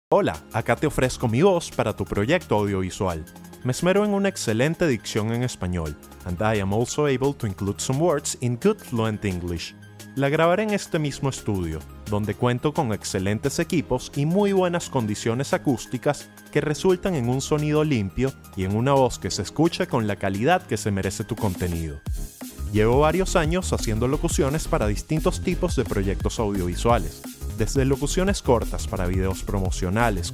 Hola, acá te ofrezco mi voz para tu proyecto audiovisual. Me esmero en una excelente dicción en español, and I am also able to include some words in good fluent English. La grabaré en este mismo estudio, donde cuento con excelentes equipos y muy buenas condiciones acústicas que resultan en un sonido limpio y en una voz que se escuche con la calidad que se merece tu contenido. Llevo varios años haciendo locuciones para distintos tipos de proyectos audiovisuales, desde locuciones cortas para videos promocionales,